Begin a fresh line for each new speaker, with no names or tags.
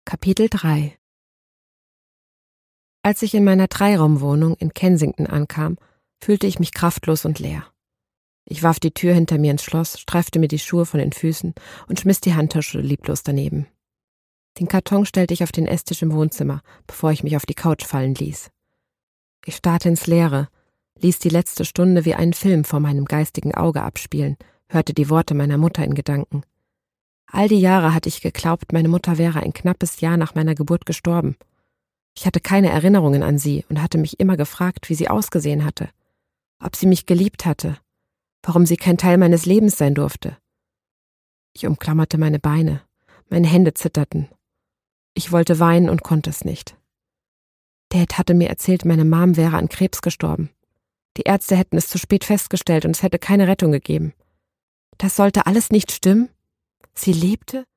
Kapitel 3 Als ich in meiner Dreiraumwohnung in Kensington ankam, fühlte ich mich kraftlos und leer. Ich warf die Tür hinter mir ins Schloss, streifte mir die Schuhe von den Füßen und schmiss die Handtasche lieblos daneben. Den Karton stellte ich auf den Esstisch im Wohnzimmer, bevor ich mich auf die Couch fallen ließ. Ich starrte ins Leere, ließ die letzte Stunde wie einen Film vor meinem geistigen Auge abspielen, hörte die Worte meiner Mutter in Gedanken. All die Jahre hatte ich geglaubt, meine Mutter wäre ein knappes Jahr nach meiner Geburt gestorben. Ich hatte keine Erinnerungen an sie und hatte mich immer gefragt, wie sie ausgesehen hatte, ob sie mich geliebt hatte, warum sie kein Teil meines Lebens sein durfte. Ich umklammerte meine Beine, meine Hände zitterten. Ich wollte weinen und konnte es nicht. Dad hatte mir erzählt, meine Mom wäre an Krebs gestorben. Die Ärzte hätten es zu spät festgestellt und es hätte keine Rettung gegeben. Das sollte alles nicht stimmen? Sie lebte?